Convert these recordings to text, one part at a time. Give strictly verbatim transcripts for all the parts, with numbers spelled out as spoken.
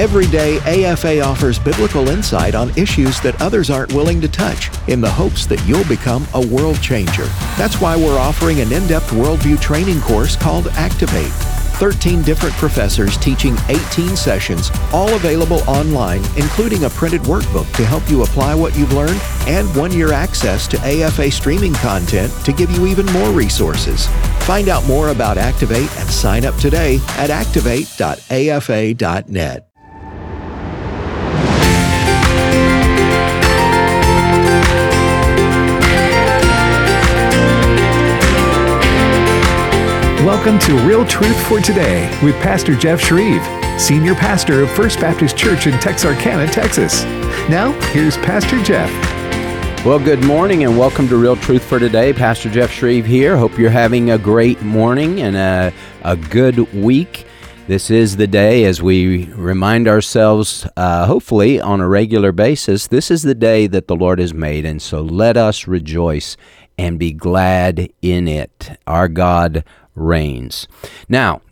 Every day, A F A offers biblical insight on issues that others aren't willing to touch, in the hopes that you'll become a world changer. That's why we're offering an in-depth worldview training course called Activate. thirteen different professors teaching eighteen sessions, all available online, including a printed workbook to help you apply what you've learned, and one-year access to A F A streaming content to give you even more resources. Find out more about Activate and sign up today at activate dot a f a dot net. Welcome to Real Truth for Today with Pastor Jeff Shreve, Senior Pastor of First Baptist Church in Texarkana, Texas. Now, here's Pastor Jeff. Well, good morning and welcome to Real Truth for Today. Pastor Jeff Shreve here. Hope you're having a great morning and a, a good week. This is the day as we remind ourselves, uh, hopefully on a regular basis, this is the day that the Lord has made, and so let us rejoice and be glad in it. Our God reigns. Now,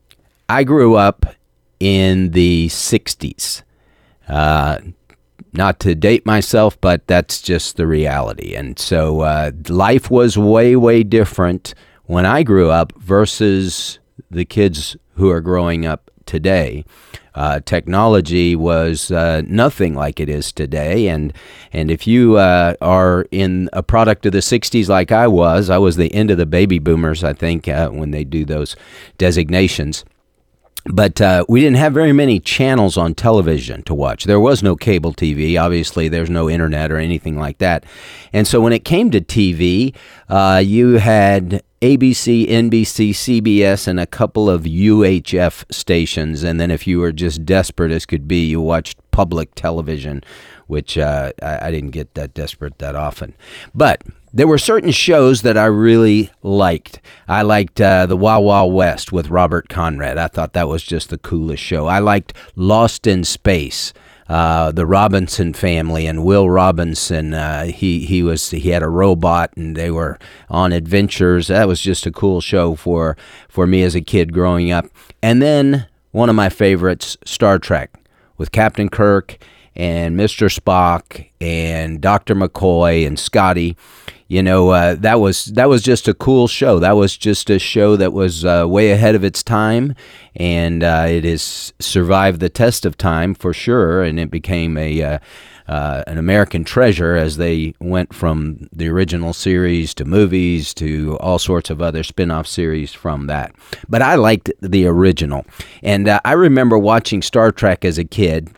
I grew up in the sixties. Uh, not to date myself, but that's just the reality. And so uh, life was way, way different when I grew up versus the kids who are growing up today. Uh, technology was uh, nothing like it is today, and and if you uh, are in a product of the sixties like I was, I was the end of the baby boomers, I think, uh, when they do those designations. But uh, we didn't have very many channels on television to watch. There was no cable T V. Obviously, there's no internet or anything like that. And so when it came to T V, uh, you had A B C, N B C, C B S, and a couple of U H F stations. And then if you were just desperate as could be, you watched public television, which uh, I, I didn't get that desperate that often. But there were certain shows that I really liked. I liked uh, the Wild Wild West with Robert Conrad. I thought that was just the coolest show. I liked Lost in Space. Uh, the Robinson family and Will Robinson, uh, he he was he had a robot and they were on adventures. That was just a cool show for for me as a kid growing up. And then one of my favorites, Star Trek, with Captain Kirk and Mister Spock and Doctor McCoy and Scotty. You know, uh, that was that was just a cool show. That was just a show that was uh, way ahead of its time, and uh, it has survived the test of time for sure. And it became a uh, uh, an American treasure as they went from the original series to movies to all sorts of other spin-off series from that. But I liked the original, and uh, I remember watching Star Trek as a kid.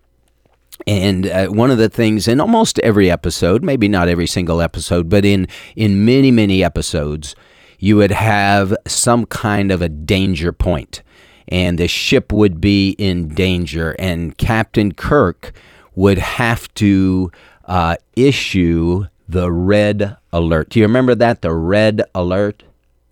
And uh, one of the things in almost every episode, maybe not every single episode, but in, in many, many episodes, you would have some kind of a danger point, and the ship would be in danger, and Captain Kirk would have to uh, issue the red alert. Do you remember that, the red alert?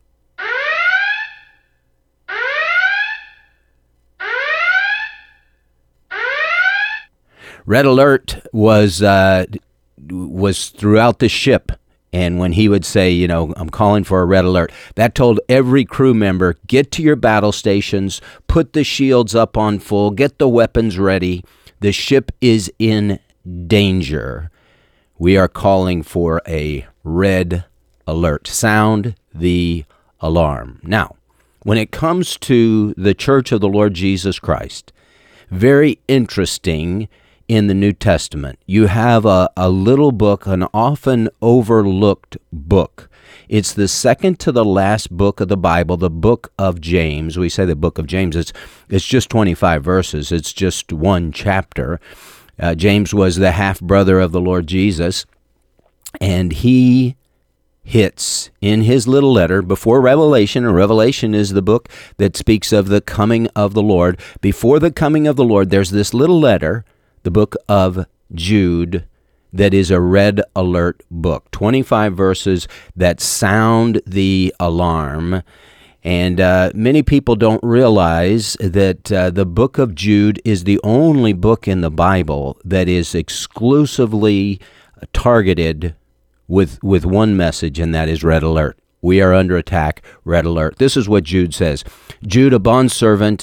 Red alert was uh, was throughout the ship, and when he would say, you know, I'm calling for a red alert, that told every crew member, get to your battle stations, put the shields up on full, get the weapons ready. The ship is in danger. We are calling for a red alert. Sound the alarm. Now, when it comes to the Church of the Lord Jesus Christ, very interesting. In the New Testament, you have a, a little book, an often overlooked book. It's the second to the last book of the Bible, the book of James. We say the book of James. It's, it's just twenty-five verses. It's just one chapter. Uh, James was the half-brother of the Lord Jesus, and he hits in his little letter before Revelation, and Revelation is the book that speaks of the coming of the Lord. Before the coming of the Lord, there's this little letter, the book of Jude, that is a red alert book. twenty-five verses that sound the alarm. And uh, many people don't realize that uh, the book of Jude is the only book in the Bible that is exclusively targeted with, with one message, and that is red alert. We are under attack, red alert. This is what Jude says. Jude, a bondservant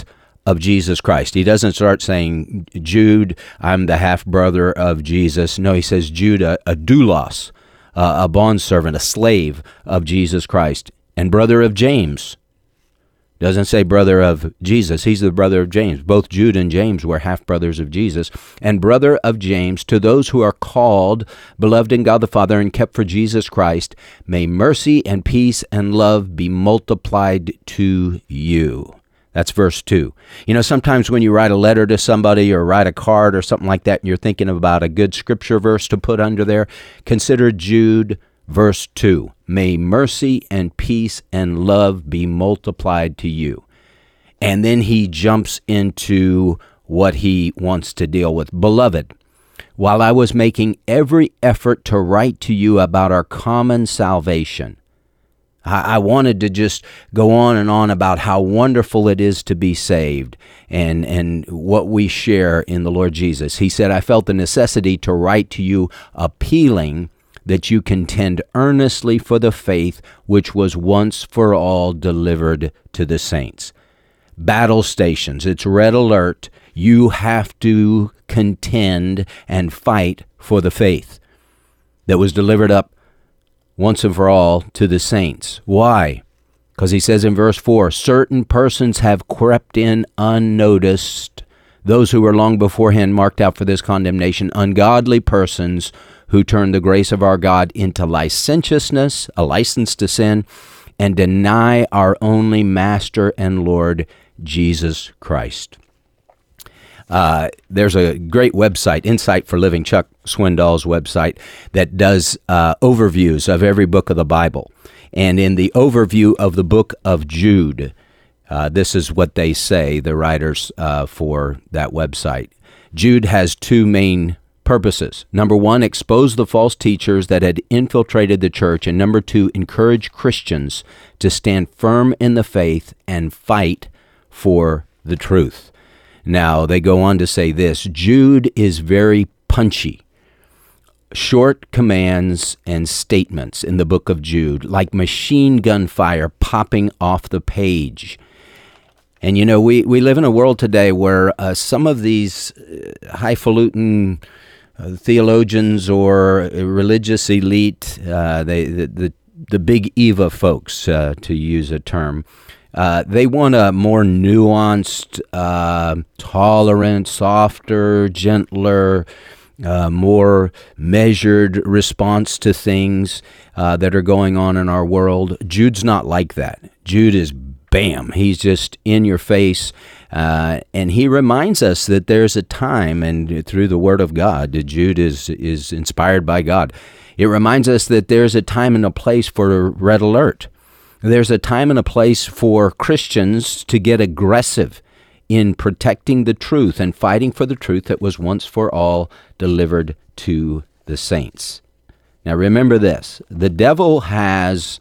of Jesus Christ. He doesn't start saying, Jude, I'm the half-brother of Jesus. No, he says, Jude, a, a doulos, uh, a bondservant, a slave of Jesus Christ, and brother of James. Doesn't say brother of Jesus. He's the brother of James. Both Jude and James were half-brothers of Jesus. And brother of James, to those who are called, beloved in God the Father, and kept for Jesus Christ, may mercy and peace and love be multiplied to you. That's verse two. You know, sometimes when you write a letter to somebody or write a card or something like that, and you're thinking about a good scripture verse to put under there, consider Jude verse two. May mercy and peace and love be multiplied to you. And then he jumps into what he wants to deal with. Beloved, while I was making every effort to write to you about our common salvation, I, I wanted to just go on and on about how wonderful it is to be saved and, and what we share in the Lord Jesus. He said, I felt the necessity to write to you appealing that you contend earnestly for the faith which was once for all delivered to the saints. Battle stations, it's red alert. You have to contend and fight for the faith that was delivered up once and for all to the saints. Why? Because he says in verse four, certain persons have crept in unnoticed, those who were long beforehand marked out for this condemnation, ungodly persons who turn the grace of our God into licentiousness, a license to sin, and deny our only Master and Lord, Jesus Christ. Uh, there's a great website, Insight for Living, Chuck Swindoll's website, that does uh, overviews of every book of the Bible. And in the overview of the book of Jude, uh, this is what they say, the writers uh, for that website. Jude has two main purposes. Number one, expose the false teachers that had infiltrated the church. And number two, encourage Christians to stand firm in the faith and fight for the truth. Now, they go on to say this, Jude is very punchy. Short commands and statements in the book of Jude, like machine gun fire popping off the page. And, you know, we, we live in a world today where uh, some of these uh, highfalutin Uh, theologians or religious elite, uh, they, the, the the big Eva folks, uh, to use a term, uh, they want a more nuanced, uh, tolerant, softer, gentler, uh, more measured response to things uh, that are going on in our world. Jude's not like that. Jude is bam. He's just in your face. Uh, and he reminds us that there's a time, and through the Word of God, Jude is, is inspired by God. It reminds us that there's a time and a place for red alert. There's a time and a place for Christians to get aggressive in protecting the truth and fighting for the truth that was once for all delivered to the saints. Now remember this, the devil has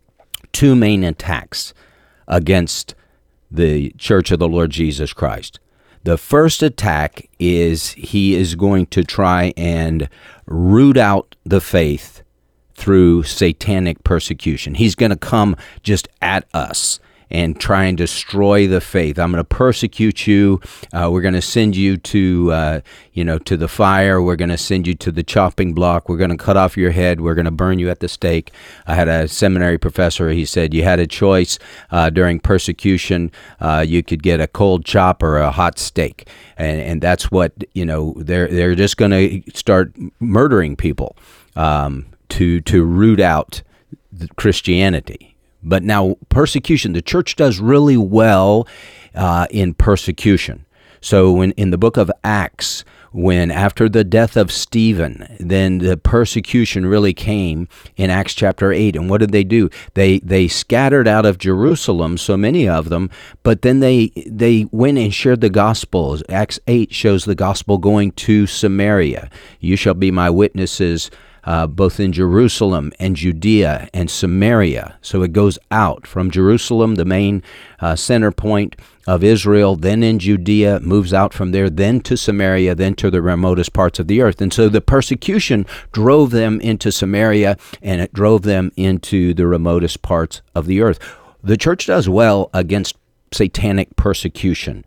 two main attacks against the Church of the Lord Jesus Christ. The first attack is he is going to try and root out the faith through satanic persecution. He's going to come just at us and try and destroy the faith. I'm going to persecute you. Uh, we're going to send you to, uh, you know, to the fire. We're going to send you to the chopping block. We're going to cut off your head. We're going to burn you at the stake. I had a seminary professor. He said you had a choice uh, during persecution. Uh, you could get a cold chop or a hot steak, and and that's what you know. They're they're just going to start murdering people um, to to root out Christianity. But now persecution, the church does really well uh, in persecution. So when in the book of Acts, when after the death of Stephen, then the persecution really came in Acts chapter eight. And what did they do? They they scattered out of Jerusalem, so many of them, but then they they went and shared the gospel. Acts eight shows the gospel going to Samaria. You shall be my witnesses Uh, both in Jerusalem and Judea and Samaria. So it goes out from Jerusalem, the main uh, center point of Israel, then in Judea, moves out from there, then to Samaria, then to the remotest parts of the earth. And so the persecution drove them into Samaria, and it drove them into the remotest parts of the earth. The church does well against satanic persecution.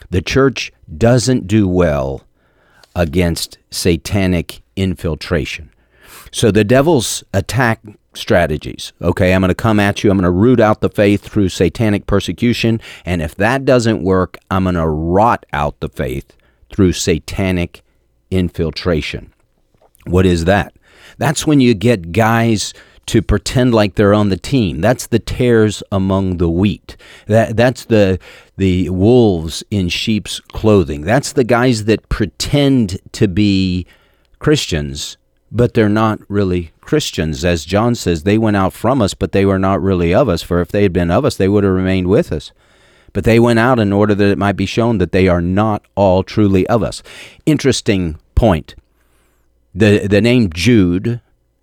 The church doesn't do well against satanic infiltration. So the devil's attack strategies, okay, I'm going to come at you, I'm going to root out the faith through satanic persecution, and if that doesn't work, I'm going to rot out the faith through satanic infiltration. What is that? That's when you get guys to pretend like they're on the team. That's the tares among the wheat. That that's the the wolves in sheep's clothing. That's the guys that pretend to be Christians, but they're not really Christians. As John says, they went out from us, but they were not really of us. For if they had been of us, they would have remained with us. But they went out in order that it might be shown that they are not all truly of us. Interesting point. The the name Jude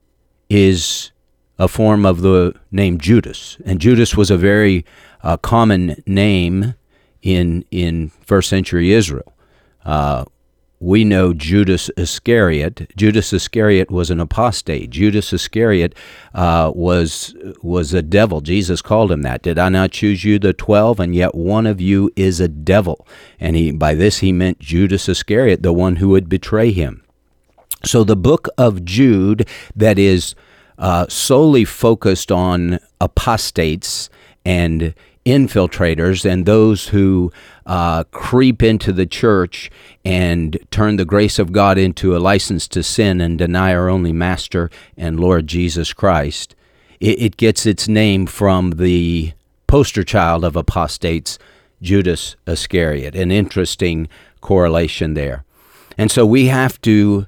is a form of the name Judas. And Judas was a very uh, common name in in first century Israel. Uh, we know Judas Iscariot. Judas Iscariot was an apostate. Judas Iscariot uh, was was a devil. Jesus called him that. Did I not choose you, the twelve, and yet one of you is a devil? And he by this he meant Judas Iscariot, the one who would betray him. So the book of Jude, that is uh, solely focused on apostates and infiltrators and those who uh, creep into the church and turn the grace of God into a license to sin and deny our only Master and Lord Jesus Christ. It, it gets its name from the poster child of apostates, Judas Iscariot. An interesting correlation there. And so we have to,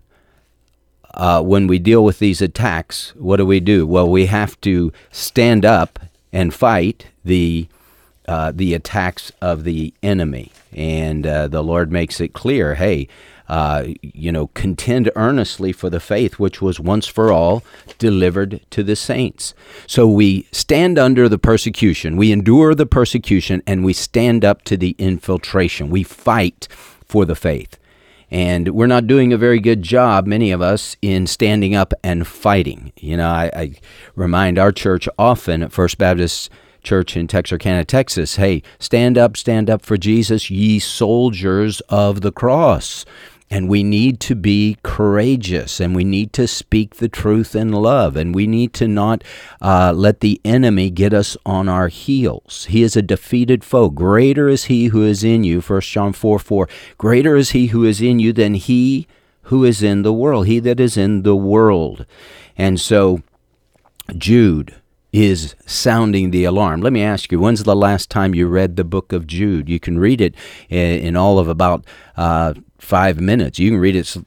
uh, when we deal with these attacks, what do we do? Well, we have to stand up and fight the Uh, the attacks of the enemy. And uh, the Lord makes it clear, hey, uh, you know, contend earnestly for the faith which was once for all delivered to the saints. So we stand under the persecution, we endure the persecution, and we stand up to the infiltration. We fight for the faith. And we're not doing a very good job, many of us, in standing up and fighting. You know, I, I remind our church often at First Baptist Church in Texarkana, Texas, hey, stand up, stand up for Jesus, ye soldiers of the cross. And we need to be courageous, and we need to speak the truth in love, and we need to not uh, let the enemy get us on our heels. He is a defeated foe. Greater is he who is in you, First John four four. Greater is he who is in you than he who is in the world, he that is in the world. And so Jude is sounding the alarm. Let me ask you, when's the last time you read the book of Jude? You can read it in, in all of about uh, five minutes. You can read it,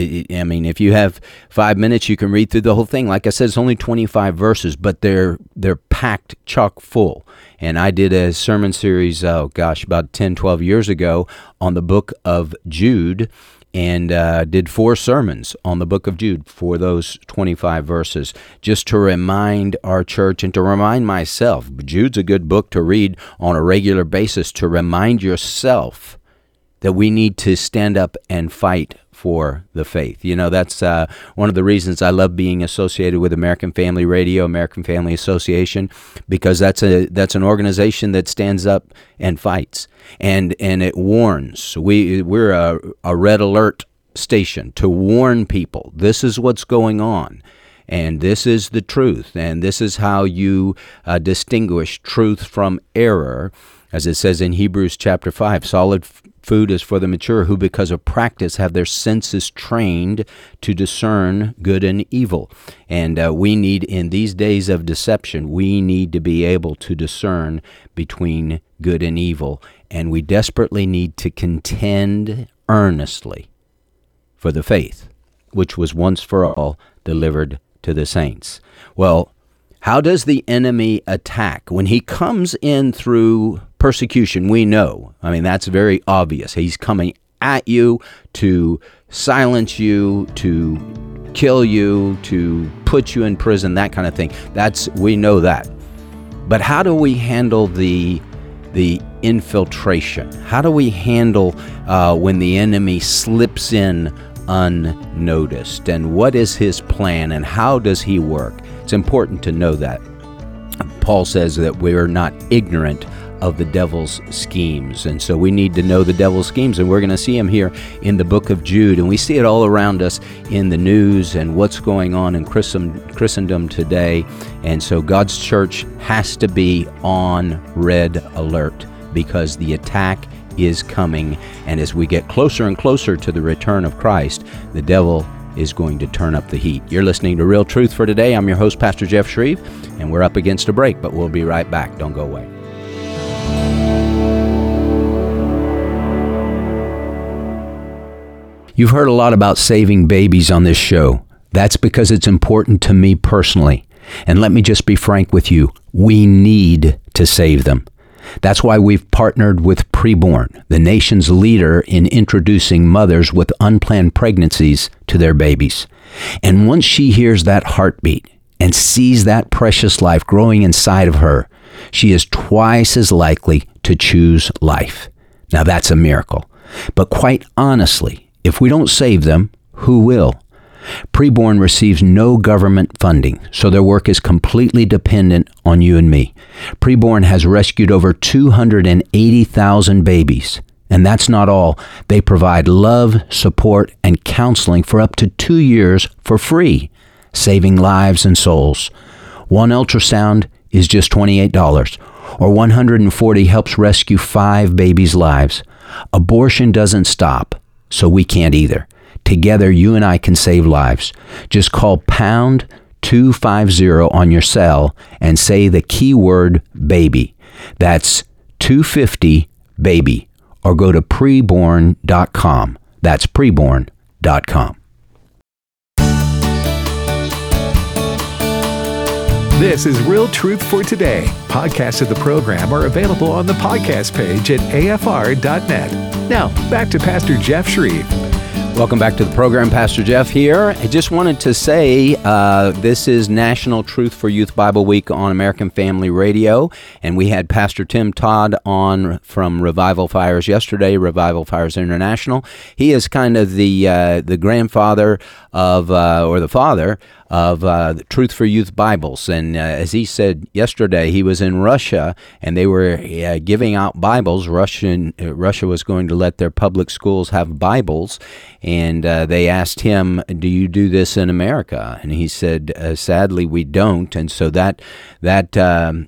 I mean, if you have five minutes, you can read through the whole thing. Like I said, it's only twenty-five verses, but they're they're packed chock full. And I did a sermon series, oh gosh, about ten, twelve years ago on the book of Jude, and uh, did four sermons on the book of Jude for those twenty-five verses, just to remind our church and to remind myself. Jude's a good book to read on a regular basis, to remind yourself that we need to stand up and fight for the faith. You know, that's uh, one of the reasons I love being associated with American Family Radio, American Family Association, because that's a that's an organization that stands up and fights, and and it warns. We we're a, a red alert station to warn people. This is what's going on, and this is the truth, and this is how you uh, distinguish truth from error, as it says in Hebrews chapter five. Solid food is for the mature, who because of practice have their senses trained to discern good and evil. And uh, we need, in these days of deception, we need to be able to discern between good and evil. And we desperately need to contend earnestly for the faith, which was once for all delivered to the saints. Well, how does the enemy attack? When he comes in through persecution, we know. I mean, that's very obvious. He's coming at you to silence you, to kill you, to put you in prison, that kind of thing. That's, we know that. But how do we handle the the infiltration? How do we handle uh, when the enemy slips in unnoticed? And what is his plan, and how does he work? It's important to know that. Paul says that we are not ignorant of the devil's schemes. And so we need to know the devil's schemes, and we're going to see them here in the book of Jude. And we see it all around us in the news and what's going on in Christendom today. And so God's church has to be on red alert because the attack is coming. And as we get closer and closer to the return of Christ, the devil is going to turn up the heat. You're listening to Real Truth for Today. I'm your host, Pastor Jeff Shreve, and we're up against a break, but we'll be right back. Don't go away. You've heard a lot about saving babies on this show. That's because it's important to me personally. And let me just be frank with you. We need to save them. That's why we've partnered with Preborn, the nation's leader in introducing mothers with unplanned pregnancies to their babies. And once she hears that heartbeat and sees that precious life growing inside of her, she is twice as likely to choose life. Now that's a miracle. But quite honestly, if we don't save them, who will? Preborn receives no government funding, so their work is completely dependent on you and me. Preborn has rescued over two hundred eighty thousand babies. And that's not all. They provide love, support, and counseling for up to two years for free, saving lives and souls. One ultrasound is just twenty-eight dollars, or one hundred forty helps rescue five babies' lives. Abortion doesn't stop, so we can't either. Together, you and I can save lives. Just call pound two fifty on your cell and say the keyword baby. That's two fifty baby. Or go to preborn dot com. That's preborn dot com. This is Real Truth for Today. Podcasts of the program are available on the podcast page at A F R dot net. Now, back to Pastor Jeff Shreve. Welcome back to the program. Pastor Jeff here. I just wanted to say uh, this is National Truth for Youth Bible Week on American Family Radio, and we had Pastor Tim Todd on from Revival Fires yesterday, Revival Fires International. He is kind of the uh, the grandfather of, uh, or the father of uh, the Truth for Youth Bibles. And uh, as he said yesterday, he was in Russia, and they were uh, giving out Bibles. Russian, uh, Russia was going to let their public schools have Bibles, and uh, they asked him, do you do this in America? And he said, uh, sadly, we don't. And so that that um,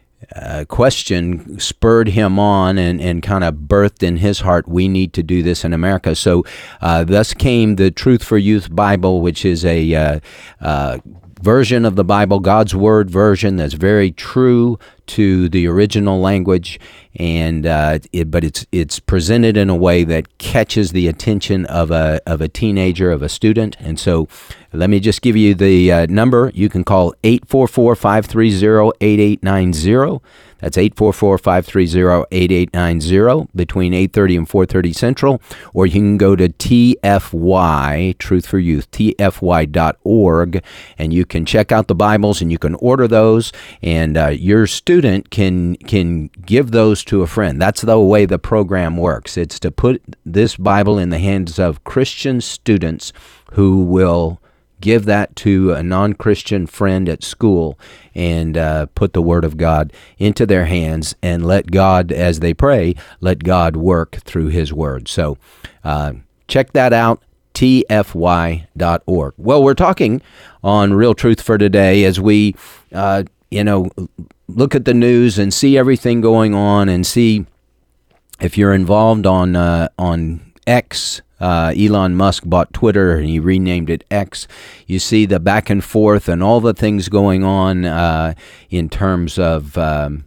uh, question spurred him on and, and kind of birthed in his heart, we need to do this in America. So uh, thus came the Truth for Youth Bible, which is a uh, uh, version of the Bible, God's Word version that's very true to the original language, and uh, it, but it's it's presented in a way that catches the attention of a of a teenager, of a student. And so let me just give you the uh, number. You can call eight four four, five three zero, eight eight nine zero. That's eight four four, five three zero, eight eight nine zero between eight thirty and four thirty Central, or you can go to T F Y, Truth for Youth, T F Y dot org, and you can check out the Bibles and you can order those, and uh, your student can can give those to a friend. That's the way the program works. It's to put this Bible in the hands of Christian students who will give that to a non-Christian friend at school and uh, put the Word of God into their hands and let God, as they pray, let God work through His Word. So uh, check that out, T F Y dot org. Well, we're talking on Real Truth for Today as we, uh, you know, look at the news and see everything going on and see if you're involved on uh, on X. Uh, Elon Musk bought Twitter and he renamed it X. You see the back and forth and all the things going on uh, in terms of um,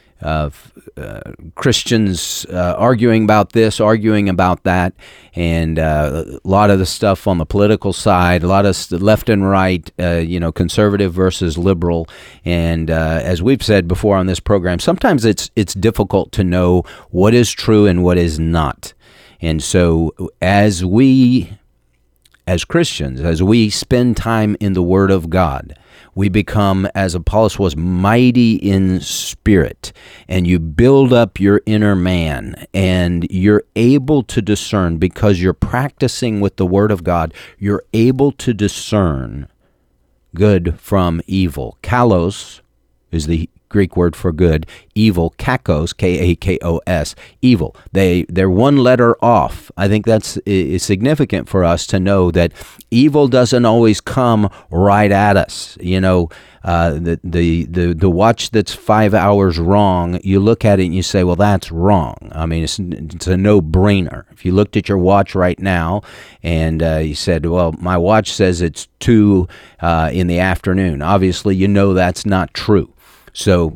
of uh, Christians uh, arguing about this, arguing about that, and uh, a lot of the stuff on the political side, a lot of st- left and right, uh, you know, conservative versus liberal. And uh, as we've said before on this program, sometimes it's it's difficult to know what is true and what is not. And so as we, as Christians, as we spend time in the Word of God, we become, as Apollos was, mighty in spirit, and you build up your inner man, and you're able to discern, because you're practicing with the Word of God, you're able to discern good from evil. Kalos is the Greek word for good, evil, kakos, K A K O S, evil. They, they're one letter off. I think that's is significant for us to know that evil doesn't always come right at us. You know, uh, the, the, the, the watch that's five hours wrong, you look at it and you say, well, that's wrong. I mean, it's, it's a no-brainer. If you looked at your watch right now and uh, you said, well, my watch says it's two uh, in the afternoon, obviously you know that's not true. So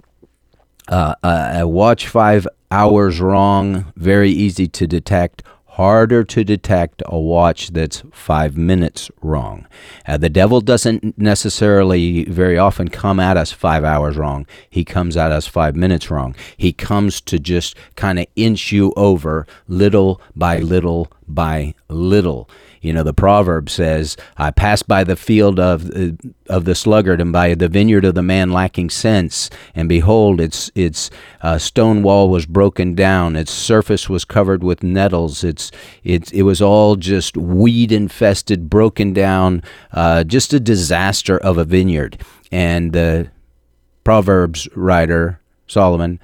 uh, a watch five hours wrong, very easy to detect. Harder to detect a watch that's five minutes wrong. Uh, the devil doesn't necessarily very often come at us five hours wrong. He comes at us five minutes wrong. He comes to just kind of inch you over little by little by little. You know, the proverb says, I passed by the field of uh, of the sluggard and by the vineyard of the man lacking sense, and behold, its its uh, stone wall was broken down, its surface was covered with nettles, its it it was all just weed infested, broken down, uh, just a disaster of a vineyard. And the Proverbs writer Solomon,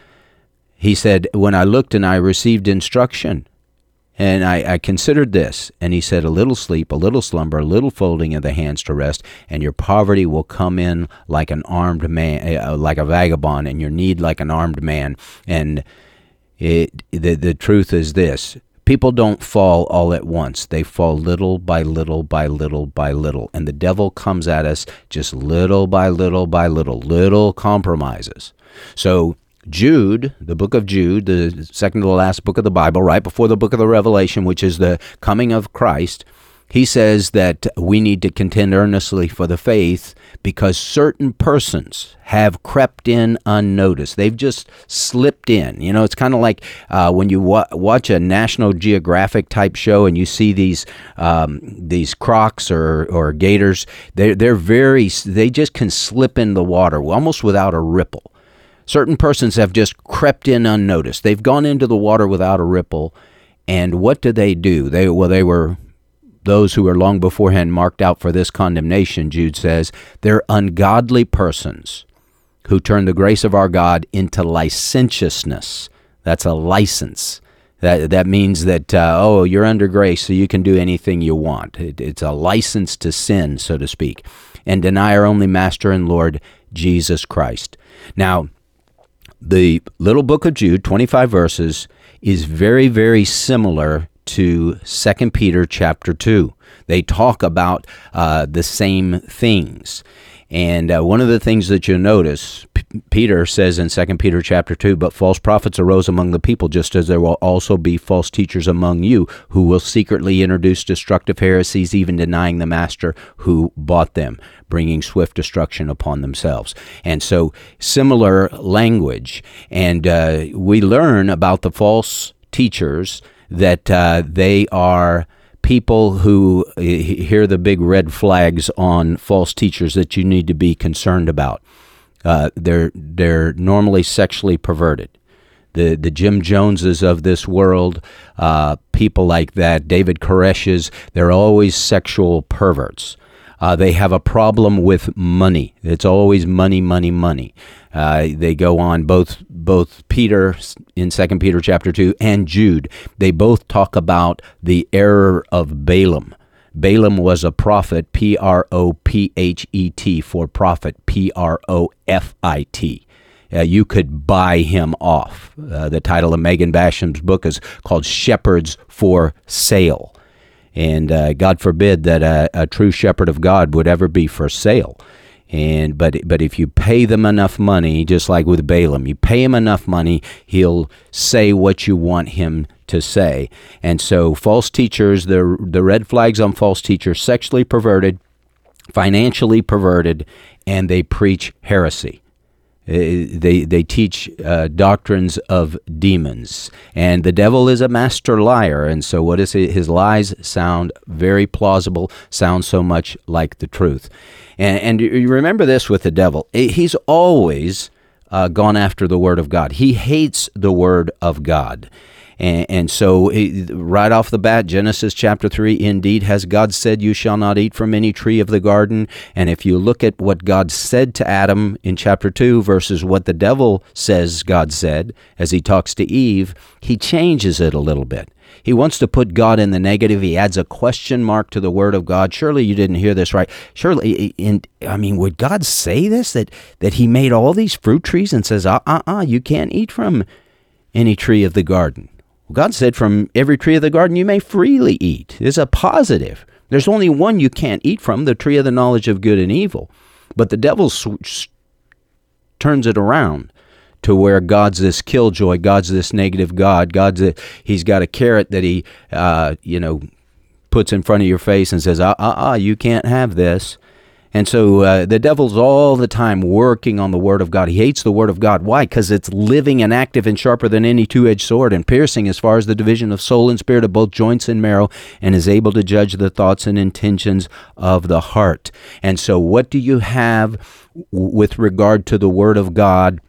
he said, when I looked and I received instruction, and I, I considered this, and he said, a little sleep, a little slumber, a little folding of the hands to rest, and your poverty will come in like an armed man, uh, like a vagabond, and your need like an armed man. And it, the, the truth is this, people don't fall all at once. They fall little by little by little by little. And the devil comes at us just little by little by little, little compromises. So Jude, the book of Jude, the second to the last book of the Bible, right before the book of the Revelation, which is the coming of Christ, he says that we need to contend earnestly for the faith because certain persons have crept in unnoticed. They've just slipped in. You know, it's kind of like uh, when you wa- watch a National Geographic type show and you see these um, these crocs or or gators. They're they're very. They just can slip in the water almost without a ripple. Certain persons have just crept in unnoticed. They've gone into the water without a ripple, and what do they do? They well, they were those who were long beforehand marked out for this condemnation, Jude says. They're ungodly persons who turn the grace of our God into licentiousness. That's a license. That that means that, uh, oh, you're under grace, so you can do anything you want. It, it's a license to sin, so to speak, and deny our only Master and Lord, Jesus Christ. Now, the little book of Jude, twenty-five verses, is very, very similar to Second Peter chapter two. They talk about uh, the same things. And uh, one of the things that you'll notice, P- Peter says in Second Peter chapter two, but false prophets arose among the people, just as there will also be false teachers among you, who will secretly introduce destructive heresies, even denying the master who bought them, bringing swift destruction upon themselves. And so similar language. And uh, we learn about the false teachers that uh, they are people who, here are the big red flags on false teachers that you need to be concerned about. Uh, they're they're normally sexually perverted. The the Jim Joneses of this world, uh, people like that, David Koresh's, they're always sexual perverts. Uh, they have a problem with money. It's always money, money, money. Uh, they go on, both both Peter in Second Peter chapter two and Jude, they both talk about the error of Balaam. Balaam was a prophet, P R O P H E T, for prophet, P R O F I T. Uh, you could buy him off. Uh, the title of Megan Basham's book is called Shepherds for Sale. And uh, God forbid that a, a true shepherd of God would ever be for sale. And but but if you pay them enough money, just like with Balaam, you pay him enough money, he'll say what you want him to say. And so false teachers, the the red flags on false teachers, sexually perverted, financially perverted, and they preach heresy. They they teach uh, doctrines of demons, and the devil is a master liar. And so, what is it? His lies sound very plausible, sound so much like the truth. And, and you remember this with the devil: he's always uh, gone after the Word of God. He hates the Word of God. And, and so it, right off the bat, Genesis chapter three, indeed has God said, you shall not eat from any tree of the garden. And if you look at what God said to Adam in chapter two versus what the devil says God said as he talks to Eve, he changes it a little bit. He wants to put God in the negative. He adds a question mark to the word of God. Surely you didn't hear this right. Surely, in, I mean, would God say this, that, that he made all these fruit trees and says, uh-uh-uh, you can't eat from any tree of the garden? Well, God said from every tree of the garden you may freely eat. It's a positive. There's only one you can't eat from, the tree of the knowledge of good and evil. But the devil sw- turns it around to where God's this killjoy, God's this negative God, God's a, he's got a carrot that he, uh, you know, puts in front of your face and says, uh, uh, uh, you can't have this. And so uh, the devil's all the time working on the Word of God. He hates the Word of God. Why? Because it's living and active and sharper than any two-edged sword and piercing as far as the division of soul and spirit, of both joints and marrow, and is able to judge the thoughts and intentions of the heart. And so what do you have with regard to the Word of God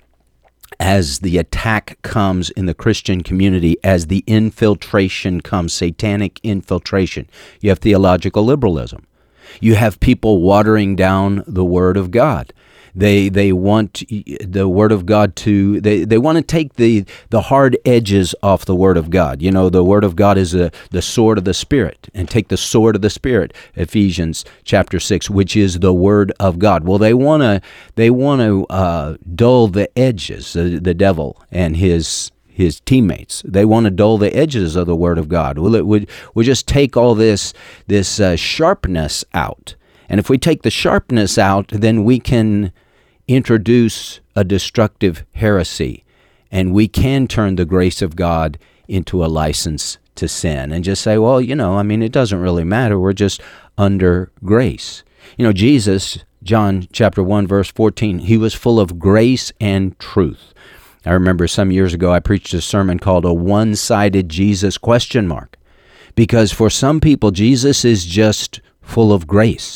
as the attack comes in the Christian community, as the infiltration comes, satanic infiltration? You have theological liberalism. You have people watering down the Word of God. They they want the Word of God to, they, they want to take the, the hard edges off the Word of God. You know, the Word of God is a, the sword of the Spirit, and take the sword of the Spirit, Ephesians chapter six, which is the Word of God. Well, they want to they want to uh, dull the edges, the, the devil and his his teammates. They want to dull the edges of the Word of God. Well, it would we just take all this this uh, sharpness out. And if we take the sharpness out, then we can introduce a destructive heresy, and we can turn the grace of God into a license to sin and just say, well, you know, I mean, it doesn't really matter. We're just under grace. You know, Jesus, John chapter one, verse fourteen, he was full of grace and truth. I remember some years ago I preached a sermon called A One-Sided Jesus question mark, because for some people, Jesus is just full of grace.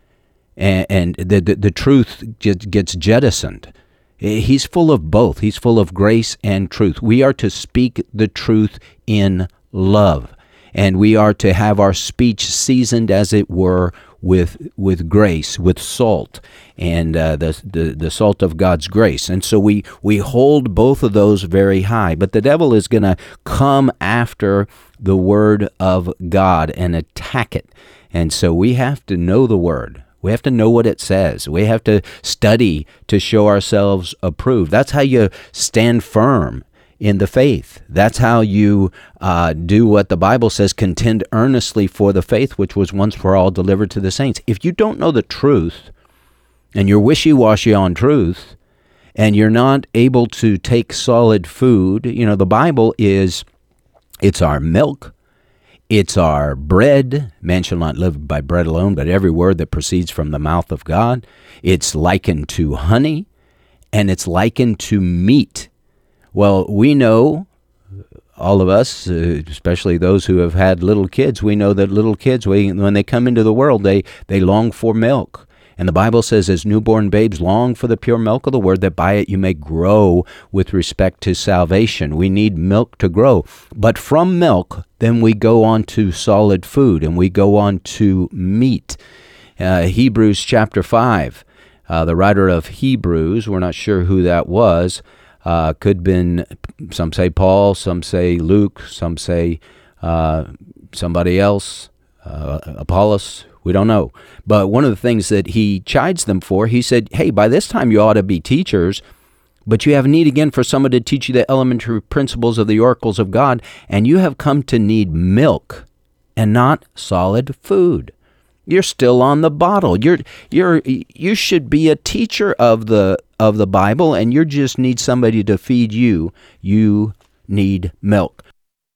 And, and the, the the truth gets jettisoned. He's full of both. He's full of grace and truth. We are to speak the truth in love, and we are to have our speech seasoned, as it were, with with grace, with salt, and uh, the, the the salt of God's grace. And so we we hold both of those very high. But the devil is going to come after the Word of God and attack it. And so we have to know the Word. We have to know what it says. We have to study to show ourselves approved. That's how you stand firm in the faith. That's how you uh, do what the Bible says, contend earnestly for the faith which was once for all delivered to the saints. If you don't know the truth, and you're wishy-washy on truth, and you're not able to take solid food, you know, the Bible is, it's our milk. It's our bread. Man shall not live by bread alone, but every word that proceeds from the mouth of God. It's likened to honey, and it's likened to meat. Well, we know, all of us, uh, especially those who have had little kids, we know that little kids, we, when they come into the world, they, they long for milk. And the Bible says, as newborn babes long for the pure milk of the Word, that by it you may grow with respect to salvation. We need milk to grow. But from milk, then we go on to solid food, and we go on to meat. Uh, Hebrews chapter five, uh, the writer of Hebrews, we're not sure who that was, uh, could have been, some say Paul, some say Luke, some say uh, somebody else, uh, Apollos. We don't know. But one of the things that he chides them for, he said, hey, by this time you ought to be teachers, but you have need again for someone to teach you the elementary principles of the oracles of God, and you have come to need milk and not solid food. You're still on the bottle. You're you're you should be a teacher of the of the Bible, and you just need somebody to feed you. You need milk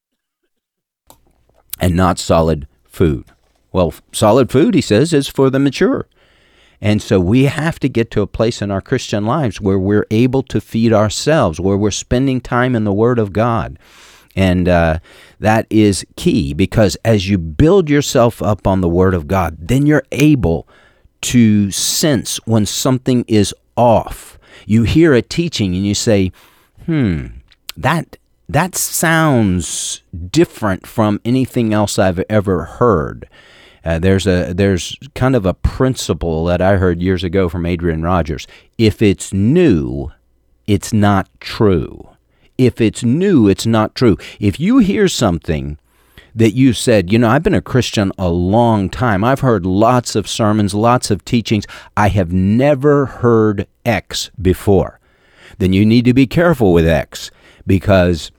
and not solid food. Well, solid food, he says, is for the mature. And so we have to get to a place in our Christian lives where we're able to feed ourselves, where we're spending time in the Word of God. And uh, that is key, because as you build yourself up on the Word of God, then you're able to sense when something is off. You hear a teaching and you say, hmm, that that sounds different from anything else I've ever heard. Uh, there's a there's kind of a principle that I heard years ago from Adrian Rogers. If it's new, it's not true. If it's new, it's not true. If you hear something that you said, you know, I've been a Christian a long time. I've heard lots of sermons, lots of teachings. I have never heard X before. Then you need to be careful with X, because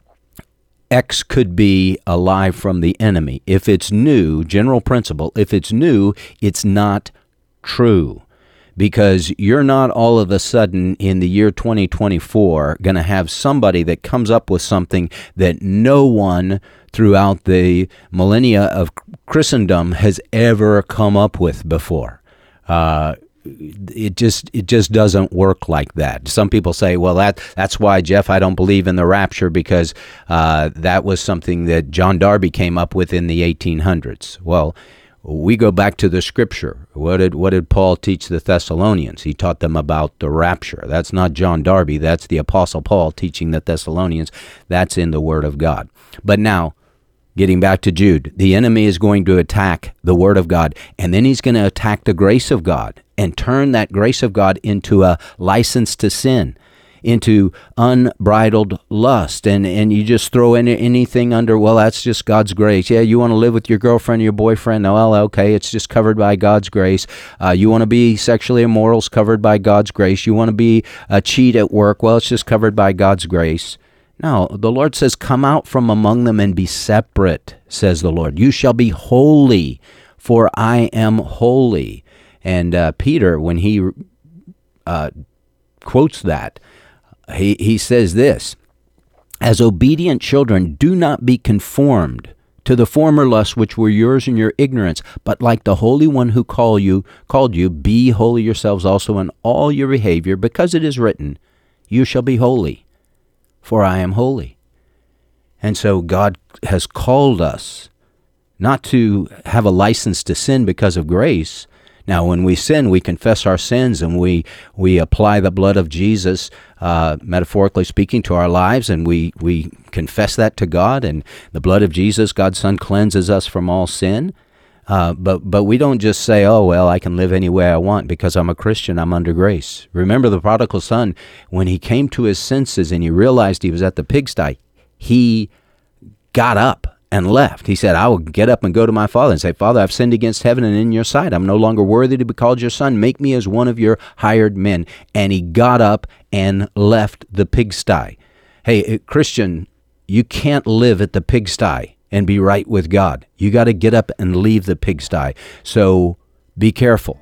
X could be a lie from the enemy. If it's new, general principle, if it's new, it's not true. Because you're not all of a sudden in the year twenty twenty-four going to have somebody that comes up with something that no one throughout the millennia of Christendom has ever come up with before. Uh, it just it just doesn't work like that. Some people say, well, that that's why, Jeff, I don't believe in the rapture, because uh, that was something that John Darby came up with in the eighteen hundreds. Well, we go back to the scripture. What did what did Paul teach the Thessalonians? He taught them about the rapture. That's not John Darby. That's the Apostle Paul teaching the Thessalonians. That's in the Word of God. But now, getting back to Jude, the enemy is going to attack the Word of God, and then he's going to attack the grace of God and turn that grace of God into a license to sin, into unbridled lust, and, and you just throw in anything under, well, that's just God's grace. Yeah, you want to live with your girlfriend or your boyfriend? No, well, okay, it's just covered by God's grace. Uh, you want to be sexually immoral? It's covered by God's grace. You want to be a cheat at work? Well, it's just covered by God's grace. No, the Lord says, come out from among them and be separate, says the Lord. You shall be holy, for I am holy. And uh, Peter, when he uh, quotes that, He he says this, as obedient children, do not be conformed to the former lusts which were yours in your ignorance, but like the Holy One who call you, called you, be holy yourselves also in all your behavior, because it is written, you shall be holy, for I am holy. And so God has called us not to have a license to sin because of grace. Now, when we sin, we confess our sins and we we apply the blood of Jesus, uh, metaphorically speaking, to our lives, and we, we confess that to God, and the blood of Jesus, God's Son, cleanses us from all sin. Uh, but but we don't just say, oh, well, I can live any way I want because I'm a Christian, I'm under grace. Remember the prodigal son, when he came to his senses and he realized he was at the pigsty, he got up and left. He said, I will get up and go to my father and say, Father, I've sinned against heaven and in your sight. I'm no longer worthy to be called your son. Make me as one of your hired men. And he got up and left the pigsty. Hey, Christian, you can't live at the pigsty and be right with God. You got to get up and leave the pigsty. So be careful.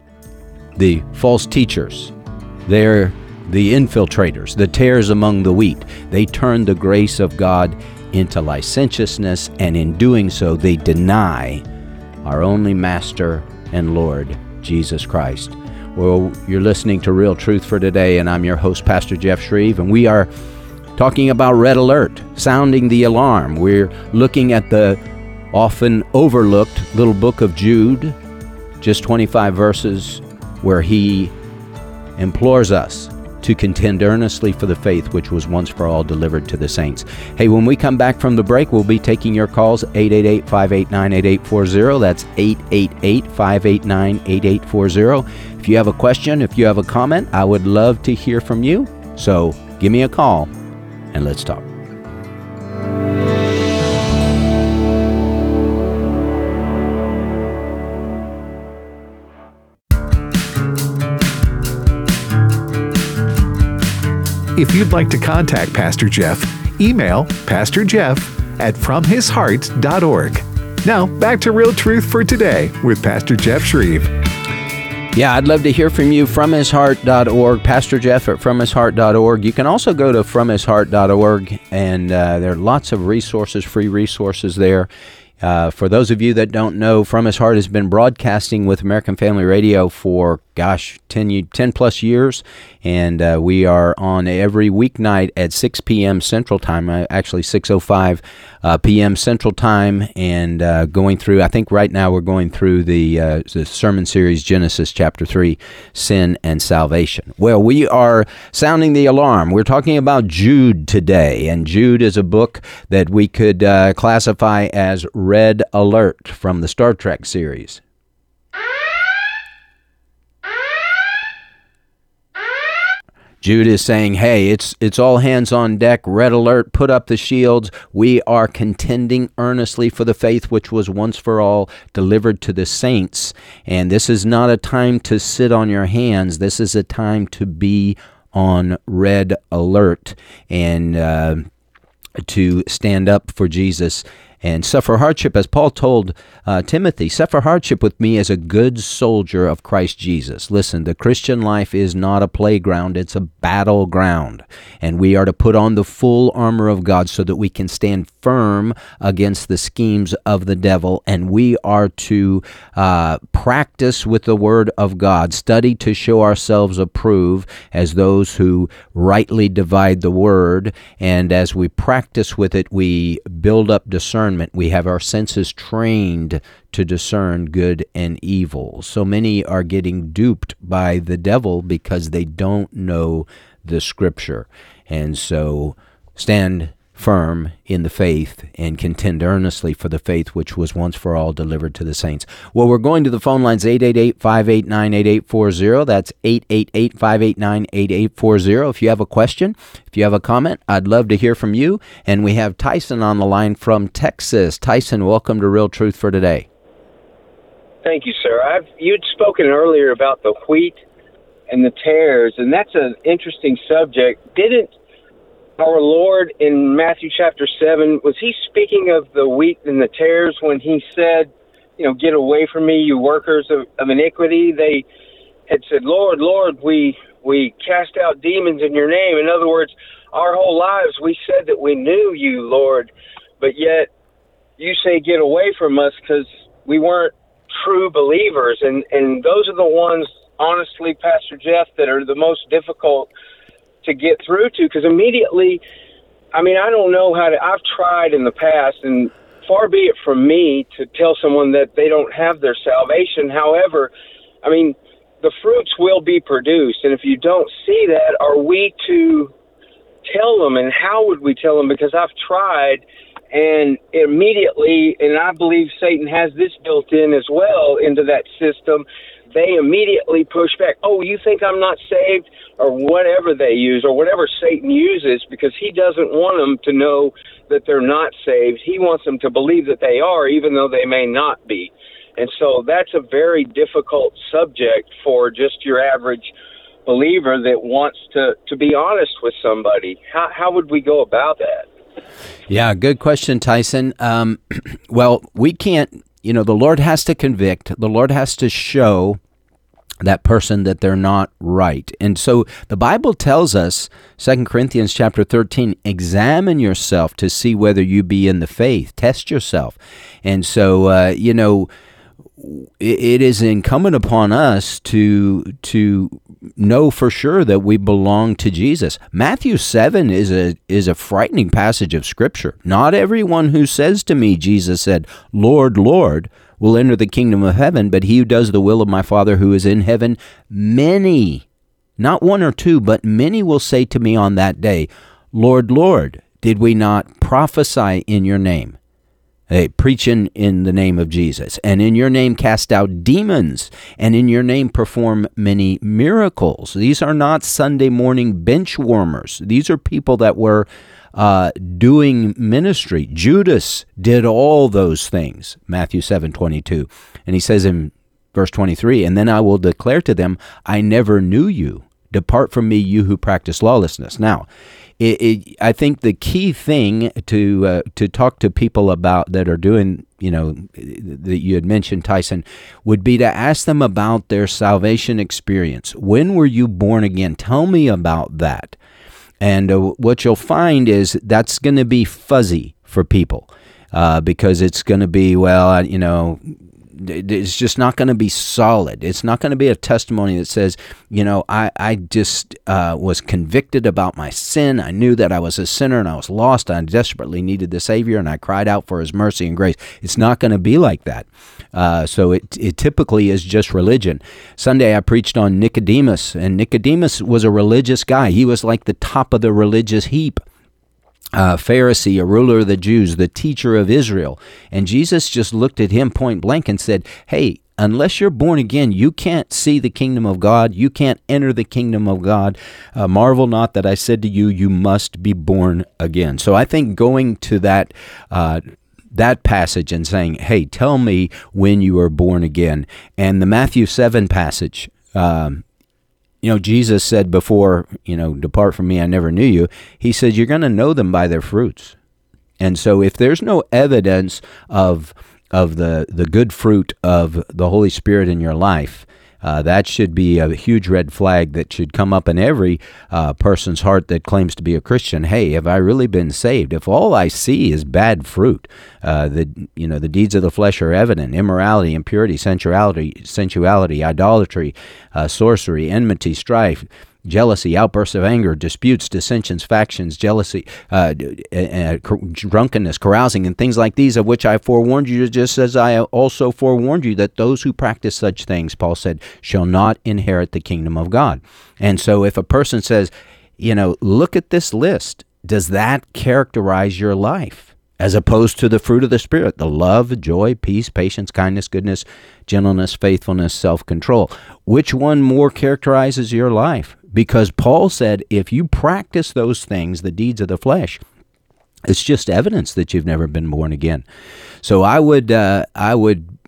The false teachers, they're the infiltrators, the tares among the wheat. They turn the grace of God into licentiousness, and in doing so, they deny our only Master and Lord, Jesus Christ. Well, you're listening to Real Truth for Today, and I'm your host, Pastor Jeff Shreve, and we are talking about red alert, sounding the alarm. We're looking at the often overlooked little book of Jude, just twenty-five verses, where he implores us to contend earnestly for the faith which was once for all delivered to the saints. Hey, when we come back from the break, we'll be taking your calls, eight eight eight, five eight nine, eight eight four zero. That's eight eight eight, five eight nine, eight eight four zero. If you have a question, if you have a comment, I would love to hear from you. So give me a call and let's talk. If you'd like to contact Pastor Jeff, email Pastor Jeff at from his heart dot org. Now, back to Real Truth for Today with Pastor Jeff Shreve. Yeah, I'd love to hear from you, from his heart dot org, Pastor Jeff at from his heart dot org. You can also go to from his heart dot org, and uh, there are lots of resources, free resources there. Uh, for those of you that don't know, From His Heart has been broadcasting with American Family Radio for, gosh, ten, ten plus years, and uh, we are on every weeknight at six p.m. Central Time, uh, actually six oh five uh, p.m. Central Time, and uh, going through, I think right now we're going through the, uh, the sermon series Genesis chapter three, Sin and Salvation. Well, we are sounding the alarm. We're talking about Jude today, and Jude is a book that we could uh, classify as Red Alert from the Star Trek series. Jude is saying, hey, it's it's all hands on deck, red alert, put up the shields. We are contending earnestly for the faith which was once for all delivered to the saints. And this is not a time to sit on your hands. This is a time to be on red alert and uh, to stand up for Jesus and suffer hardship, as Paul told uh, Timothy, suffer hardship with me as a good soldier of Christ Jesus. Listen, the Christian life is not a playground, it's a battleground. And we are to put on the full armor of God so that we can stand firm against the schemes of the devil. And we are to uh, practice with the Word of God, study to show ourselves approved as those who rightly divide the Word. And as we practice with it, we build up discernment. We have our senses trained to discern good and evil. So many are getting duped by the devil because they don't know the Scripture. And so stand firm in the faith and contend earnestly for the faith which was once for all delivered to the saints. Well, we're going to the phone lines, eight eight eight, five eight nine, eight eight four zero. That's eight eight eight, five eight nine, eight eight four zero. If you have a question, if you have a comment, I'd love to hear from you. And we have Tyson on the line from Texas. Tyson, welcome to Real Truth for Today. Thank you, sir. I've, you'd spoken earlier about the wheat and the tares, and that's an interesting subject. Didn't our Lord in Matthew chapter seven, was he speaking of the wheat and the tares when he said, you know, get away from me, you workers of, of iniquity? They had said, Lord, Lord, we we cast out demons in your name. In other words, our whole lives we said that we knew you, Lord, but yet you say get away from us because we weren't true believers. And, and those are the ones, honestly, Pastor Jeff, that are the most difficult to get through to, because immediately, I mean, I don't know how to, I've tried in the past, and far be it from me to tell someone that they don't have their salvation. However, I mean, the fruits will be produced, and if you don't see that, are we to tell them, and how would we tell them? Because I've tried, and immediately, and I believe Satan has this built in as well into that system, they immediately push back. Oh, you think I'm not saved? Or whatever they use, or whatever Satan uses, because he doesn't want them to know that they're not saved. He wants them to believe that they are, even though they may not be. And so that's a very difficult subject for just your average believer that wants to, to be honest with somebody. How, how would we go about that? Yeah, good question, Tyson. Um, well, we can't, you know, the Lord has to convict. The Lord has to show that person that they're not right. And so the Bible tells us, Second Corinthians chapter thirteen, examine yourself to see whether you be in the faith. Test yourself. And so, uh, you know, it, it is incumbent upon us to to know for sure that we belong to Jesus. Matthew seven is a is a frightening passage of Scripture. Not everyone who says to me, Jesus said, Lord, Lord, will enter the kingdom of heaven, but he who does the will of my Father who is in heaven. Many, not one or two, but many will say to me on that day, Lord, Lord, did we not prophesy in your name? Hey, preaching in the name of Jesus, and in your name cast out demons, and in your name perform many miracles. These are not Sunday morning bench warmers. These are people that were uh, doing ministry. Judas did all those things, Matthew seven twenty-two. And he says in verse twenty-three, and then I will declare to them, I never knew you. Depart from me, you who practice lawlessness. Now, It, it, I think the key thing to uh, to talk to people about that are doing, you know, that you had mentioned, Tyson, would be to ask them about their salvation experience. When were you born again? Tell me about that. And uh, what you'll find is that's going to be fuzzy for people. uh, because it's going to be, well, you know, it's just not going to be solid. It's not going to be a testimony that says, you know, I, I just uh, was convicted about my sin. I knew that I was a sinner and I was lost. I desperately needed the Savior and I cried out for his mercy and grace. It's not going to be like that. Uh, so it, it typically is just religion. Sunday I preached on Nicodemus, and Nicodemus was a religious guy. He was like the top of the religious heap. Uh, Pharisee, a ruler of the Jews, the teacher of Israel. And Jesus just looked at him point blank and said, hey, unless you're born again, you can't see the kingdom of God. You can't enter the kingdom of God. Uh, marvel not that I said to you, you must be born again. So I think going to that uh, that passage and saying, hey, tell me when you are born again. And the Matthew seven passage, um, you know, Jesus said before, you know, depart from me, I never knew you. He said, you're going to know them by their fruits. And so if there's no evidence of of the, the good fruit of the Holy Spirit in your life, uh, that should be a huge red flag that should come up in every uh, person's heart that claims to be a Christian. Hey, have I really been saved? If all I see is bad fruit, uh, the you know the deeds of the flesh are evident: immorality, impurity, sensuality, sensuality, idolatry, uh, sorcery, enmity, strife, jealousy, outbursts of anger, disputes, dissensions, factions, jealousy, uh, uh, drunkenness, carousing, and things like these, of which I forewarned you, just as I also forewarned you that those who practice such things, Paul said, shall not inherit the kingdom of God. And so if a person says, you know, look at this list, does that characterize your life? As opposed to the fruit of the Spirit, the love, joy, peace, patience, kindness, goodness, gentleness, faithfulness, self-control. Which one more characterizes your life? Because Paul said, if you practice those things, the deeds of the flesh, it's just evidence that you've never been born again. So I would, uh, I would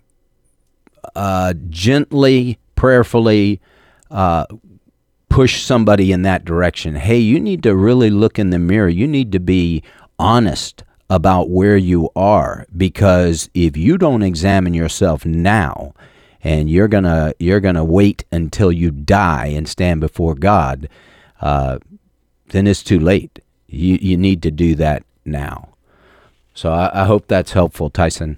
uh, gently, prayerfully uh, push somebody in that direction. Hey, you need to really look in the mirror. You need to be honest about where you are, because if you don't examine yourself now, and you're gonna you're gonna wait until you die and stand before God, uh, then it's too late. You you need to do that now. So I, I hope that's helpful, Tyson.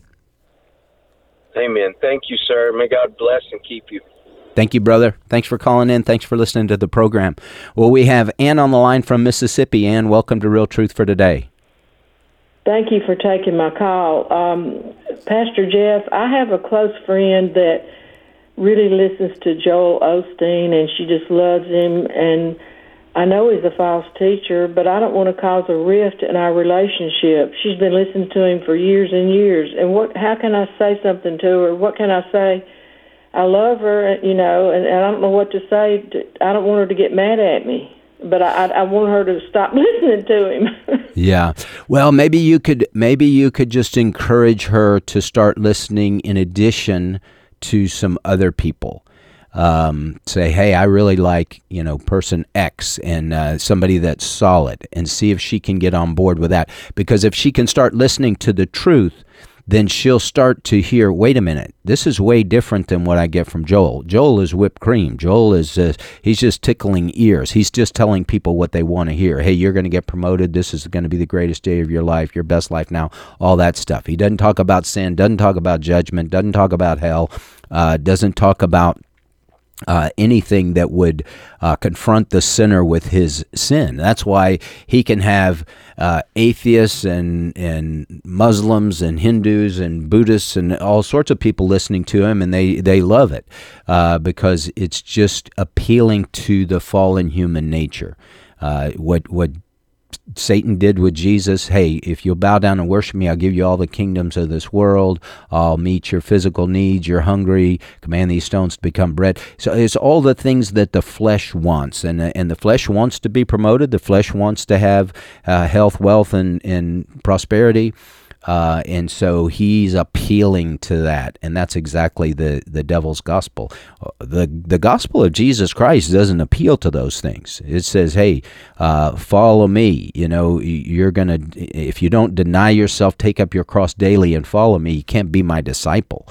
Amen. Thank you, sir. May God bless and keep you. Thank you, brother. Thanks for calling in. Thanks for listening to the program. Well, we have Ann on the line from Mississippi. Ann, welcome to Real Truth for Today. Thank you for taking my call. Um, Pastor Jeff, I have a close friend that really listens to Joel Osteen, and she just loves him. And I know he's a false teacher, but I don't want to cause a rift in our relationship. She's been listening to him for years and years. And what? How can I say something to her? What can I say? I love her, you know, and, and I don't know what to say. To, I don't want her to get mad at me. But I, I want her to stop listening to him. Yeah. Well, maybe you could maybe you could just encourage her to start listening in addition to some other people. Um, say, hey, I really like, you know, person X and uh, somebody that's solid, and see if she can get on board with that. Because if she can start listening to the truth, then she'll start to hear, wait a minute, this is way different than what I get from Joel. Joel is whipped cream. Joel is, uh, he's just tickling ears. He's just telling people what they want to hear. Hey, you're going to get promoted. This is going to be the greatest day of your life, your best life now, all that stuff. He doesn't talk about sin, doesn't talk about judgment, doesn't talk about hell, uh, doesn't talk about Uh, anything that would uh, confront the sinner with his sin. That's why he can have uh, atheists and and Muslims and Hindus and Buddhists and all sorts of people listening to him, and they, they love it uh, because it's just appealing to the fallen human nature. Uh, what what Satan did with Jesus, hey, if you'll bow down and worship me, I'll give you all the kingdoms of this world. I'll meet your physical needs. You're hungry. Command these stones to become bread. So it's all the things that the flesh wants. And, and the flesh wants to be promoted. The flesh wants to have uh, health, wealth, and, and prosperity. Uh, and so he's appealing to that, and that's exactly the, the devil's gospel. The the gospel of Jesus Christ doesn't appeal to those things. It says, hey, uh, follow me. You know, you're going to, if you don't deny yourself, take up your cross daily and follow me, you can't be my disciple.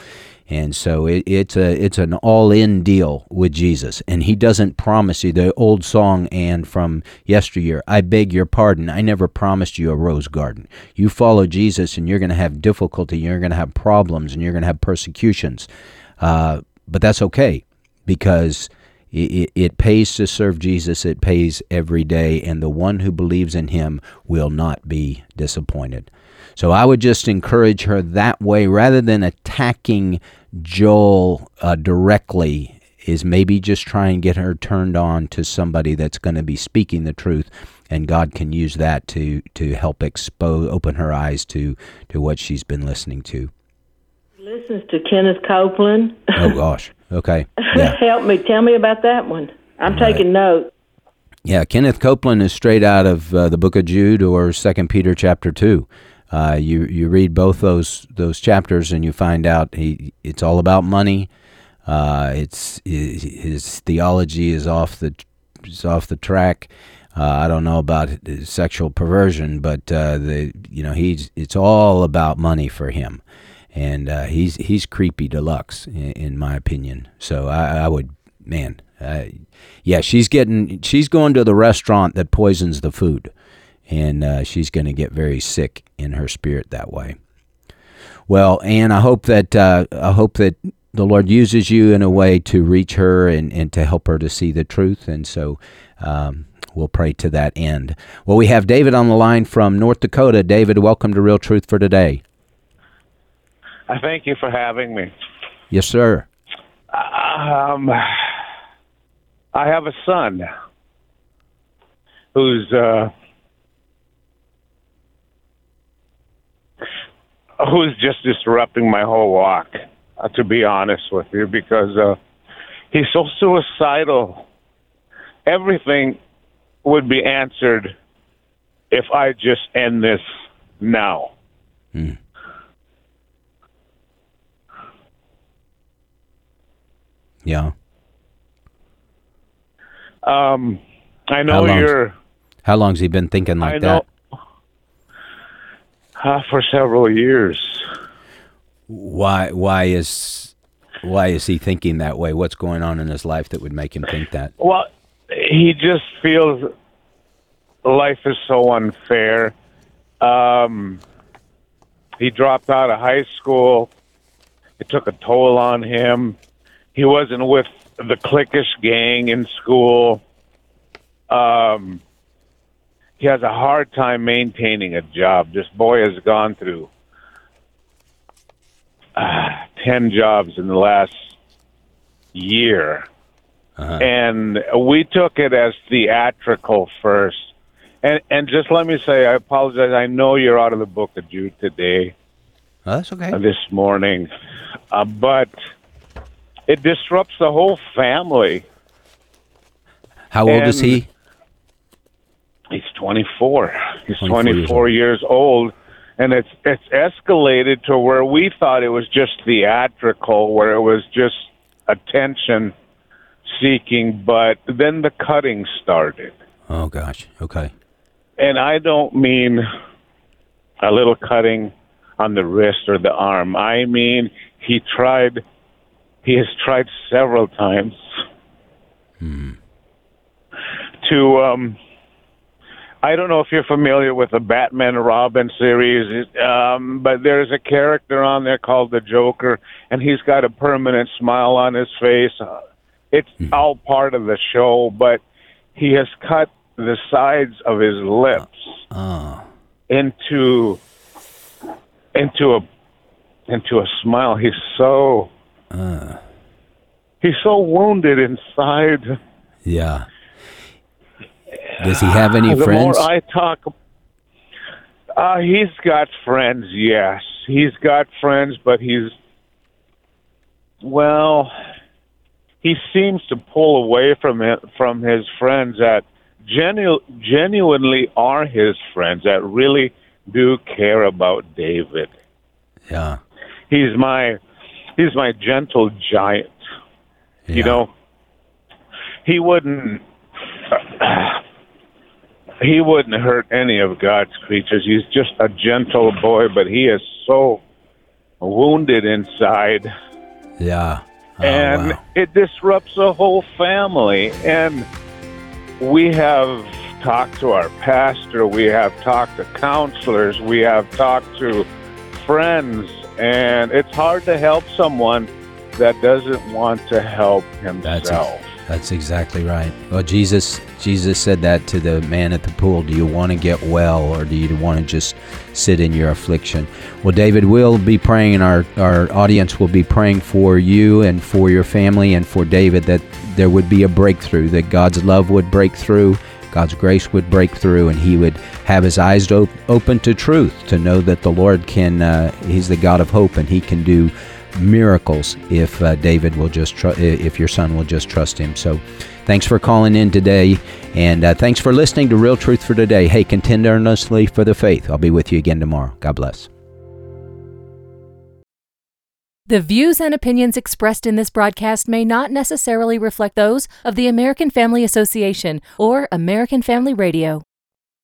And so it, it's a it's an all-in deal with Jesus, and he doesn't promise you the old song and from yesteryear. I beg your pardon. I never promised you a rose garden. You follow Jesus, and you're going to have difficulty. You're going to have problems, and you're going to have persecutions. Uh, but that's okay, because it, it pays to serve Jesus. It pays every day, and the one who believes in him will not be disappointed. So I would just encourage her that way, rather than attacking Joel uh, directly, is maybe just try and get her turned on to somebody that's going to be speaking the truth, and God can use that to to help expose, open her eyes to, to what she's been listening to. Listens to Kenneth Copeland. Oh, gosh. Okay. Yeah. Help me. Tell me about that one. I'm All taking right. notes. Yeah, Kenneth Copeland is straight out of uh, the book of Jude or Second Peter chapter two. Uh, you you read both those those chapters and you find out he it's all about money. Uh, it's his theology is off the is off the track. Uh, I don't know about his sexual perversion, but uh, the you know he's it's all about money for him, and uh, he's he's creepy deluxe in, in my opinion. So I, I would man, uh, yeah, she's getting she's going to the restaurant that poisons the food. And uh, she's going to get very sick in her spirit that way. Well, Ann, I hope that uh, I hope that the Lord uses you in a way to reach her and, and to help her to see the truth. And so um, we'll pray to that end. Well, we have David on the line from North Dakota. David, welcome to Real Truth for Today. I thank you for having me. Yes, sir. Um, I have a son who's uh, who's just disrupting my whole walk, uh, to be honest with you, because uh, he's so suicidal. Everything would be answered if I just end this now. Hmm. Yeah. Um, I know How long's- you're... How long's he been thinking like I know, that? Uh, for several years. Why? Why is? Why is he thinking that way? What's going on in his life that would make him think that? Well, he just feels life is so unfair. Um, he dropped out of high school. It took a toll on him. He wasn't with the cliquish gang in school. Um, he has a hard time maintaining a job. This boy has gone through uh, ten jobs in the last year. Uh-huh. And we took it as theatrical first. And and just let me say, I apologize. I know you're out of the book of Jude today, Oh, that's okay. uh, this morning. Uh, but it disrupts the whole family. How old is and- he? He's twenty-four. He's twenty-four twenty-four years years old. And it's it's escalated to where we thought it was just theatrical, where it was just attention seeking, but then the cutting started. Oh gosh. Okay. And I don't mean a little cutting on the wrist or the arm. I mean, he tried, he has tried several times Hmm. to, um, I don't know if you're familiar with the Batman Robin series, um, but there's a character on there called the Joker, and he's got a permanent smile on his face. Uh, it's Hmm. all part of the show, but he has cut the sides of his lips Oh. into into a into a smile. He's so Uh. he's so wounded inside. Yeah. Does he have any the friends? more I talk, uh, he's got friends. Yes, he's got friends, but he's well. He seems to pull away from it, from his friends that genu- genuinely are his friends that really do care about David. Yeah. He's my he's my gentle giant. Yeah. You know, he wouldn't he wouldn't hurt any of God's creatures. He's just a gentle boy, but he is so wounded inside. Yeah. Oh, and wow. it disrupts a whole family. And we have talked to our pastor, we have talked to counselors, we have talked to friends, and it's hard to help someone that doesn't want to help himself. That's, that's exactly right. Well, Jesus Jesus said that to the man at the pool. Do you want to get well, or do you want to just sit in your affliction? Well, David, we'll be praying, and our, our audience will be praying for you and for your family and for David, that there would be a breakthrough, that God's love would break through, God's grace would break through, and he would have his eyes op- open to truth, to know that the Lord can, uh, he's the God of hope, and he can do miracles if uh, David will just, tr- if your son will just trust him. So thanks for calling in today, and uh, thanks for listening to Real Truth for Today. Hey, contend earnestly for the faith. I'll be with you again tomorrow. God bless. The views and opinions expressed in this broadcast may not necessarily reflect those of the American Family Association or American Family Radio.